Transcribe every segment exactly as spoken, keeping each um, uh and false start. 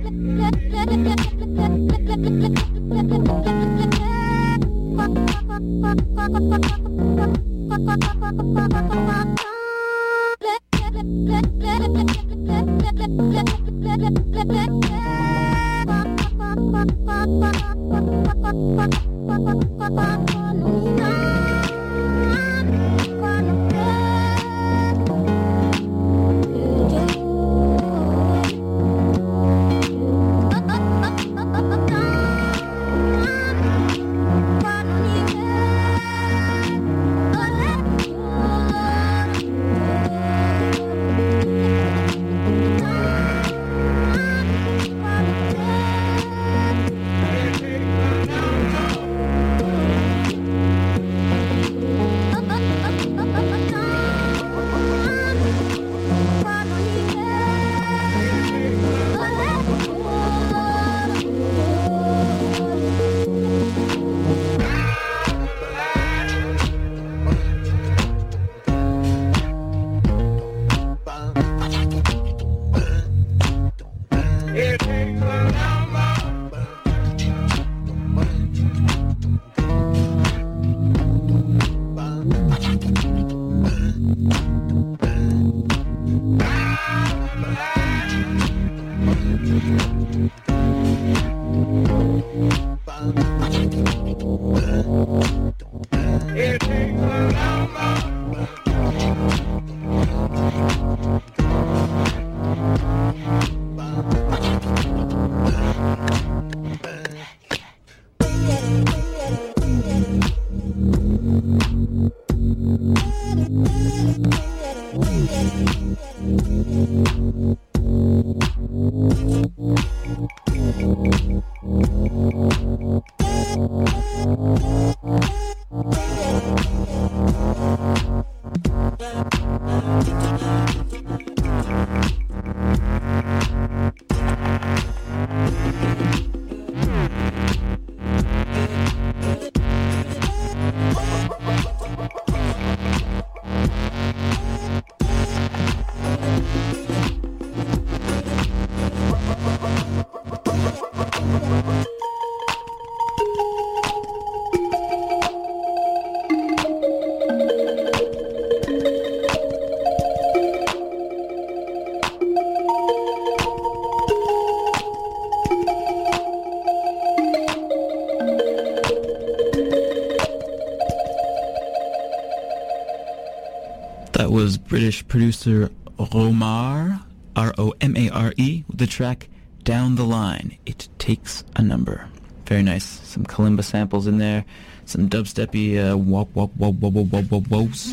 That was British producer Romare, R O M A R E, with the track Down the Line, It Takes a Number. Very nice. Some kalimba samples in there, some dubsteppy uh, wop wop wop wop wop wop wop wops.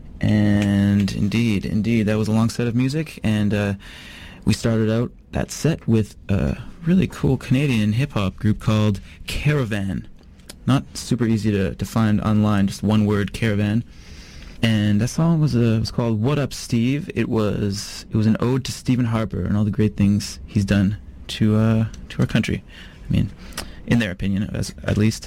And indeed, indeed, that was a long set of music, and uh, we started out that set with a really cool Canadian hip-hop group called Caravan. Not super easy to, to find online, just one word, Caravan. And that song was uh, was called "What Up, Steve." It was it was an ode to Stephen Harper and all the great things he's done to uh, to our country. I mean, in their opinion, as, at least.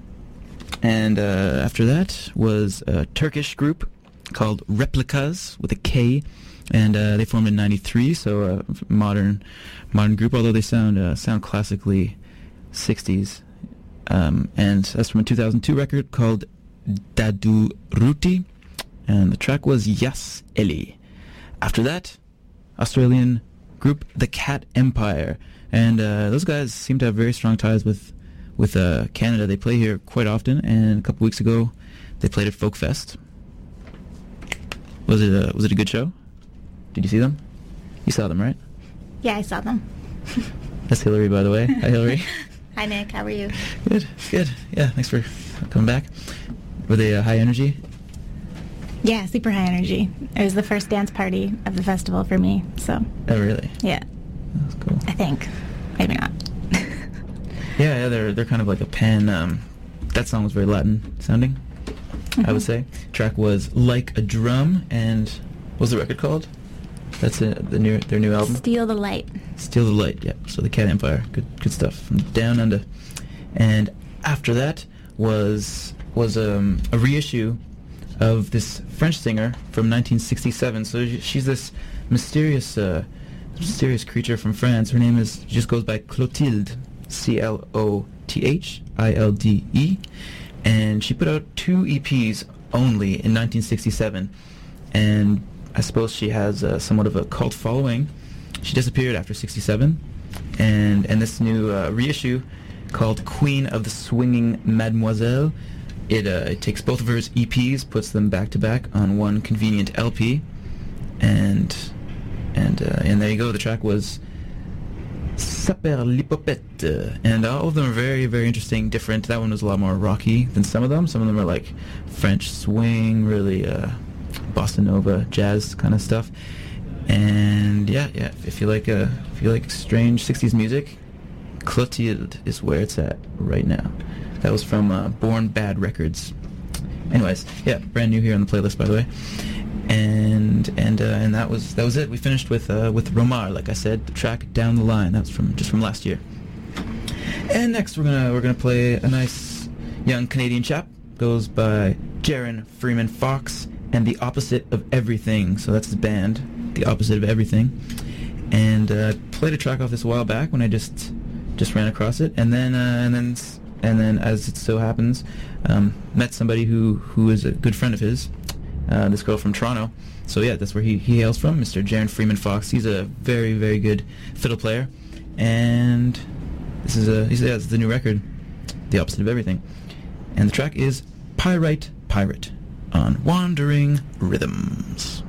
And uh, after that was a Turkish group called Replicas with a K, and uh, they formed in ninety-three. So a modern modern group, although they sound uh, sound classically sixties. Um, and that's from a two thousand two record called Dadu Ruti. And the track was Yas Eli. After that, Australian group The Cat Empire. And uh, those guys seem to have very strong ties with with uh, Canada. They play here quite often, and a couple weeks ago, they played at Folk Fest. Was it a, was it a good show? Did you see them? You saw them, right? Yeah, I saw them. That's Hillary, by the way. Hi, Hillary. Hi, Nick. How are you? Good, good. Yeah, thanks for coming back. Were they uh, high energy? Yeah, super high energy. It was the first dance party of the festival for me, so... Oh, really? Yeah. That's cool. I think. Maybe not. yeah, yeah, they're they're kind of like a pan... Um, that song was very Latin sounding, mm-hmm. I would say. Track was Like a Drum, and what was the record called? That's a, the new their new album? Steal the Light. Steal the Light, yeah. So the Cat Empire. Good good stuff. From Down Under. And after that was was um, a reissue of this French singer from nineteen sixty-seven. So she's this mysterious, uh, mysterious creature from France. Her name is, just goes by Clotilde, C L O T H I L D E, and she put out two E Ps only in nineteen sixty-seven, and I suppose she has uh, somewhat of a cult following. She disappeared after sixty-seven, and and this new uh, reissue called Queen of the Swinging Mademoiselle, it, uh, it takes both of her E Ps, puts them back to back on one convenient L P, and and uh, and there you go. The track was Saperlipopette, and all of them are very, very interesting, different. That one was a lot more rocky than some of them. Some of them are like French swing, really uh, bossa nova, jazz kind of stuff. And yeah, yeah. If you like, uh, if you like strange sixties music, Clotilde is where it's at right now. That was from uh, Born Bad Records. Anyways, yeah, brand new here on the playlist, by the way. And and uh, and that was that was it. We finished with uh, with Romar, like I said, the track Down the Line. That was from just from last year. And next we're gonna we're gonna play a nice young Canadian chap. Goes by Jaron Freeman Fox and The Opposite of Everything. So that's his band, The Opposite of Everything. And uh, played a track off this a while back when I just just ran across it, and then uh, and then and then as it so happens, um, met somebody who who is a good friend of his. Uh, this girl from Toronto. So yeah, that's where he, he hails from, Mister Jaron Freeman Fox. He's a very, very good fiddle player. And this is a, he's, yeah, this is the new record, The Opposite of Everything. And the track is Pyrite Pirate on Wandering Rhythms.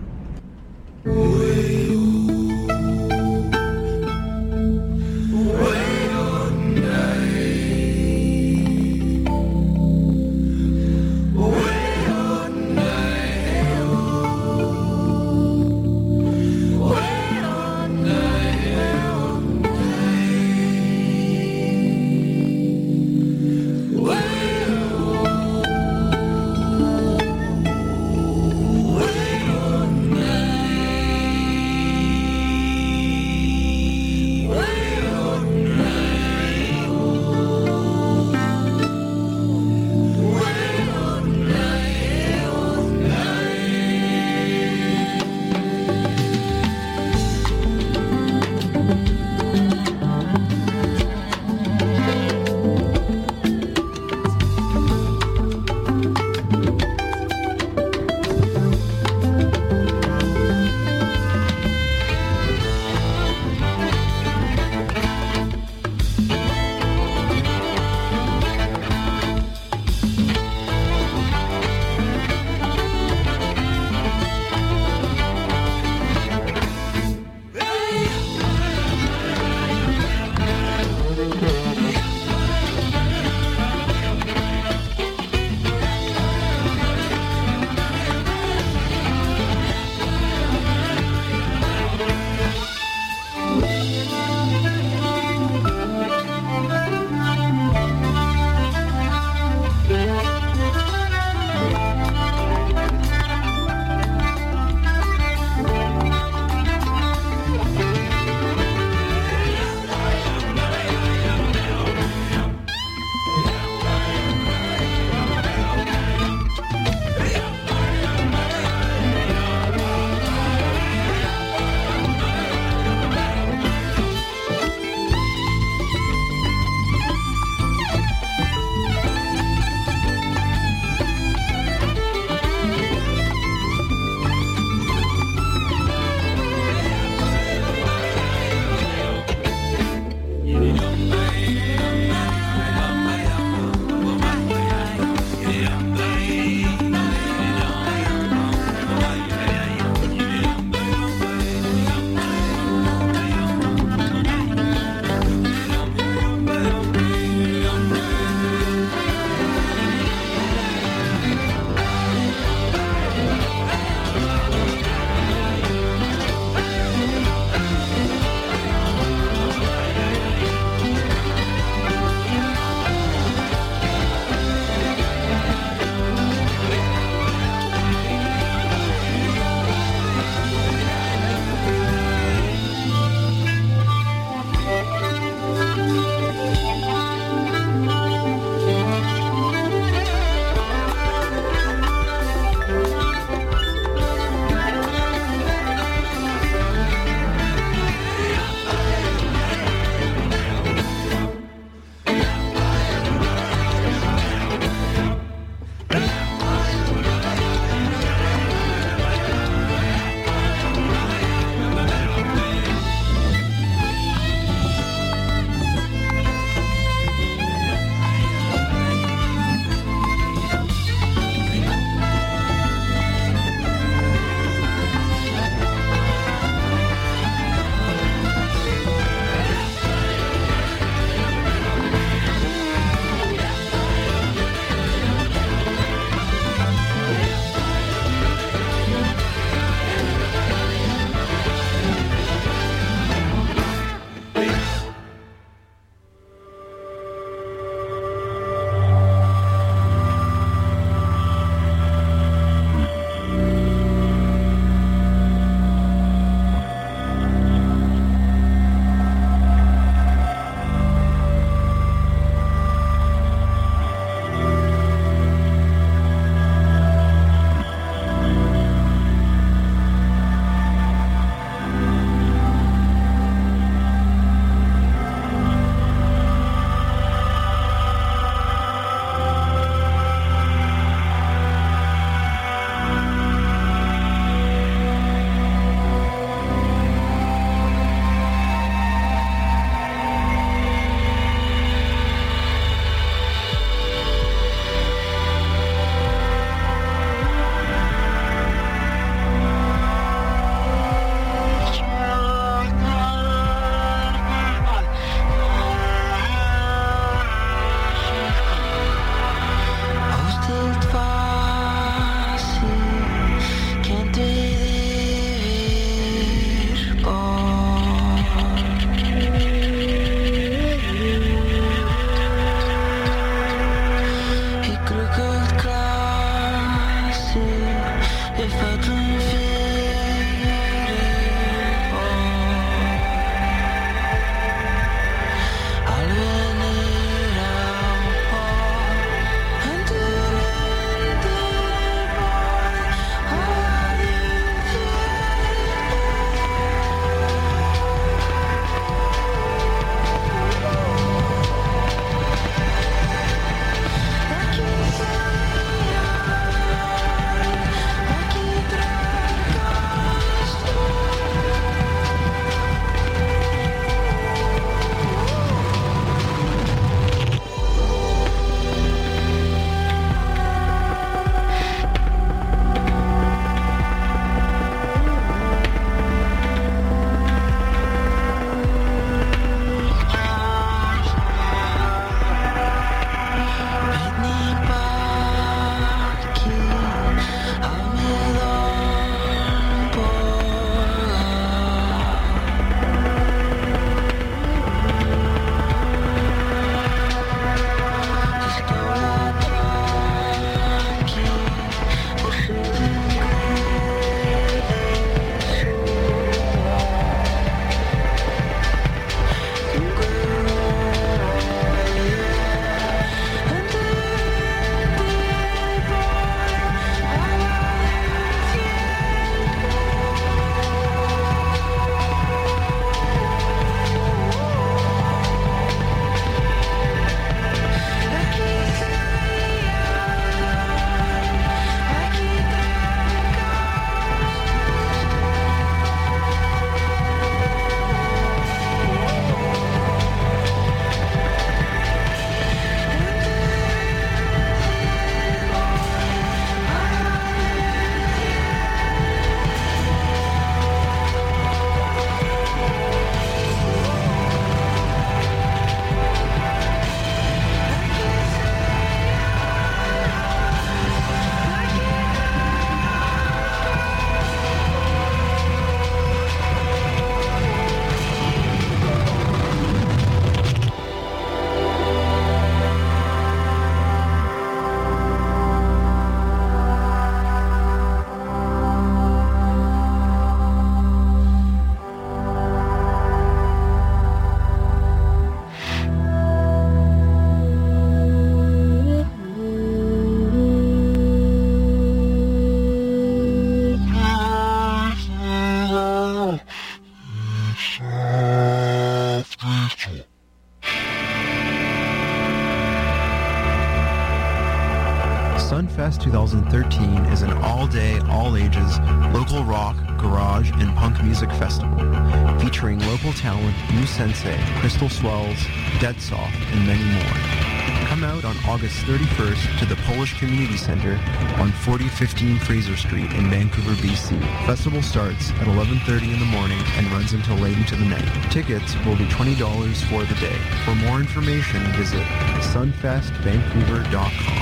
Sunfest twenty thirteen is an all-day, all-ages, local rock, garage, and punk music festival featuring local talent New Sensei, Crystal Swells, Dead Soft, and many more. Come out on August thirty-first to the Polish Community Center on forty fifteen Fraser Street in Vancouver, B C. Festival starts at eleven thirty in the morning and runs until late into the night. Tickets will be twenty dollars for the day. For more information, visit sunfest vancouver dot com.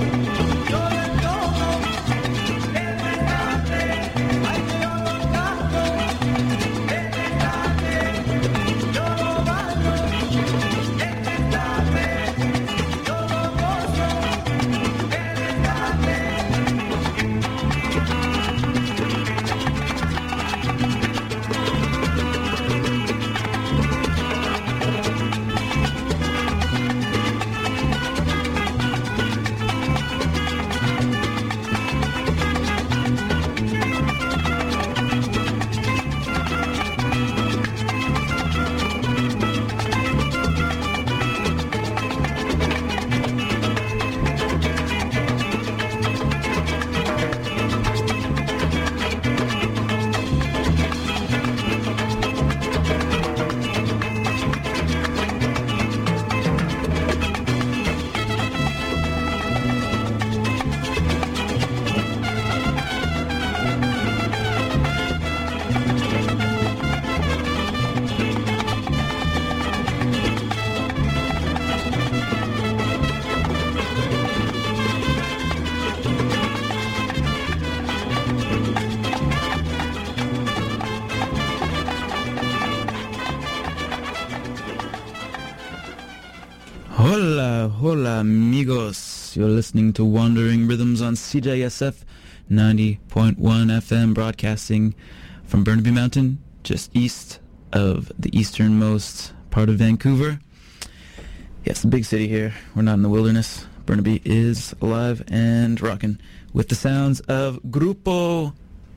Hola, hola, amigos. You're listening to Wandering Rhythms on C J S F ninety point one F M, broadcasting from Burnaby Mountain, just east of the easternmost part of Vancouver. Yes, the big city here. We're not in the wilderness. Burnaby is alive and rocking with the sounds of Grupo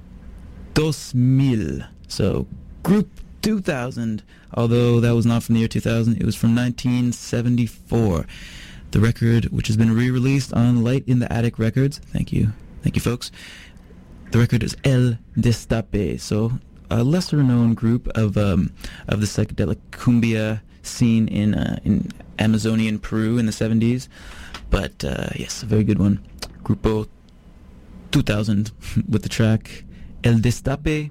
dos mil. So, Group two thousand, although that was not from the year two thousand, it was from nineteen seventy-four. The record, which has been re-released on Light in the Attic Records. Thank you. Thank you, folks. The record is El Destape, so a lesser-known group of um, of the psychedelic cumbia scene in uh, in Amazonian Peru in the seventies. But, uh, yes, a very good one. Grupo two thousand with the track El Destape.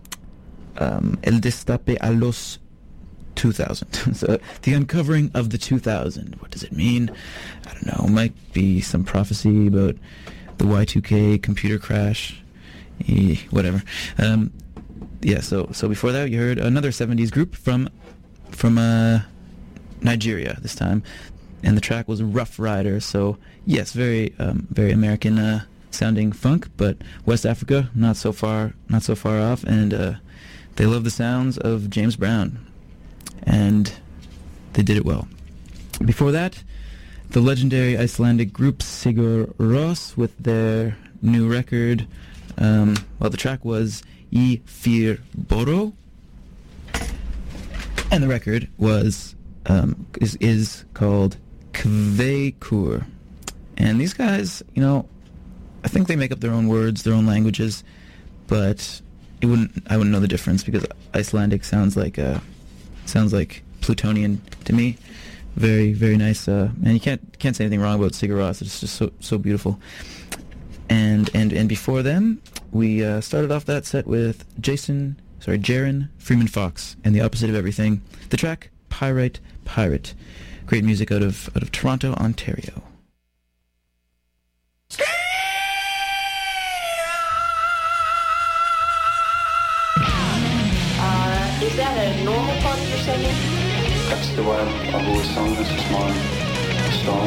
Um, El Destape a los two thousand. So, the uncovering of the two thousand. What does it mean? I don't know. Might be some prophecy about the Y two K computer crash. Eh, whatever. Um, yeah, so so before that, you heard another seventies group from from uh, Nigeria this time. And the track was Rough Rider. So, yes, very um, very American uh, sounding funk, but West Africa, not so far, not so far off. And uh, they love the sounds of James Brown, and they did it well. Before that, the legendary Icelandic group Sigur Rós with their new record. Um, well, the track was I Fyr Boro, and the record was um, is is called Kveikur. And these guys, you know, I think they make up their own words, their own languages, but it wouldn't I wouldn't know the difference because Icelandic sounds like uh, sounds like Plutonian to me. Very, very nice. Uh, and you can't can't say anything wrong about Sigur Rós. It's just so so beautiful. And and and before them, we uh, started off that set with Jason, sorry, Jaron Freeman Fox and The Opposite of Everything. The track Pyrite Pirate. Great music out of out of Toronto, Ontario. Uh, is that a normal part of your singing? That's the way I've always sung. This is my style.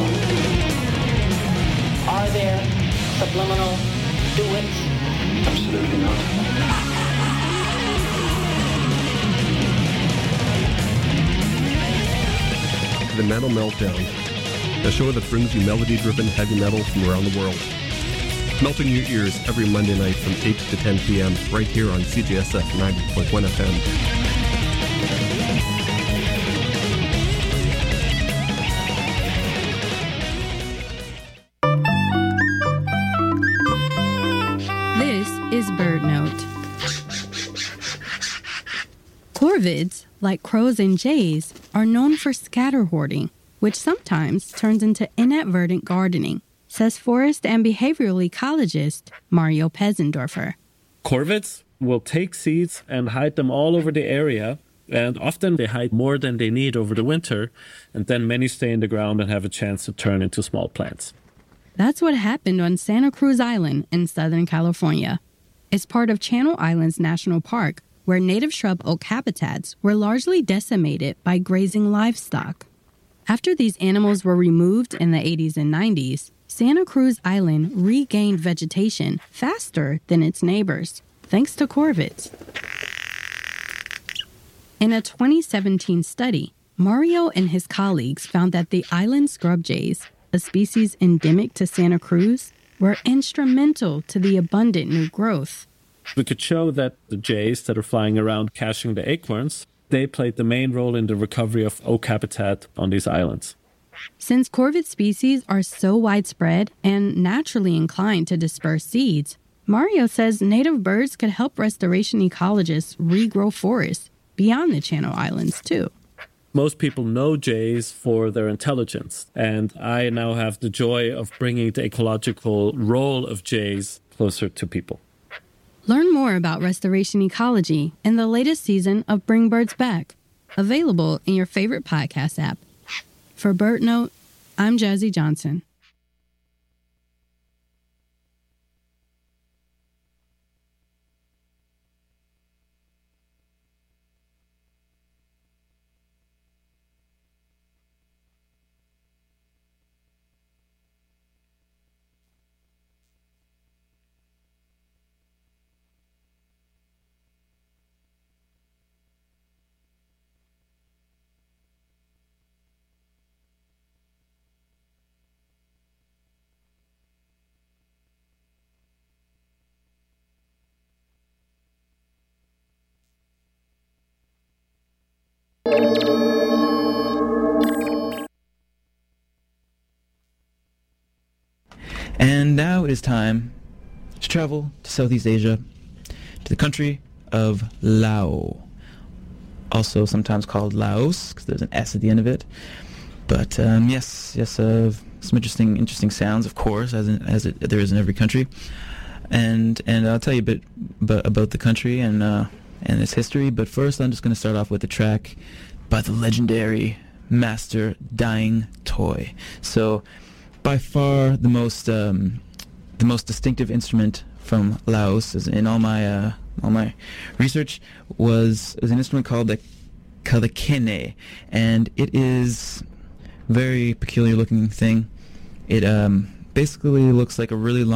Are there subliminal duets? Absolutely not. The Metal Meltdown, a show that brings you melody-driven heavy metal from around the world. Melting your ears every Monday night from eight to ten p.m. right here on C J S F ninety point one F M. Is Bird Note. Corvids, like crows and jays, are known for scatter hoarding, which sometimes turns into inadvertent gardening, says forest and behavioral ecologist Mario Pezendorfer. Corvids will take seeds and hide them all over the area, and often they hide more than they need over the winter, and then many stay in the ground and have a chance to turn into small plants. That's what happened on Santa Cruz Island in Southern California. It's part of Channel Islands National Park, where native shrub oak habitats were largely decimated by grazing livestock. After these animals were removed in the eighties and nineties, Santa Cruz Island regained vegetation faster than its neighbors, thanks to corvids. In a twenty seventeen study, Mario and his colleagues found that the island scrub jays, a species endemic to Santa Cruz, were instrumental to the abundant new growth. We could show that the jays that are flying around catching the acorns, they played the main role in the recovery of oak habitat on these islands. Since corvid species are so widespread and naturally inclined to disperse seeds, Mario says native birds could help restoration ecologists regrow forests beyond the Channel Islands, too. Most people know jays for their intelligence, and I now have the joy of bringing the ecological role of jays closer to people. Learn more about restoration ecology in the latest season of Bring Birds Back, available in your favorite podcast app. For BirdNote, I'm Jazzy Johnson. And now it is time to travel to Southeast Asia, to the country of Laos, also sometimes called Laos, because there's an S at the end of it. But um, yes, yes, uh, some interesting, interesting sounds, of course, as in, as it, there is in every country. And and I'll tell you a bit b- about the country and uh, and its history. But first, I'm just going to start off with a track by the legendary Master Dying Toy. So, by far the most um, the most distinctive instrument from Laos, as in all my uh, all my research, was is an instrument called the kalakene, and it is a very peculiar looking thing. It um, basically looks like a really long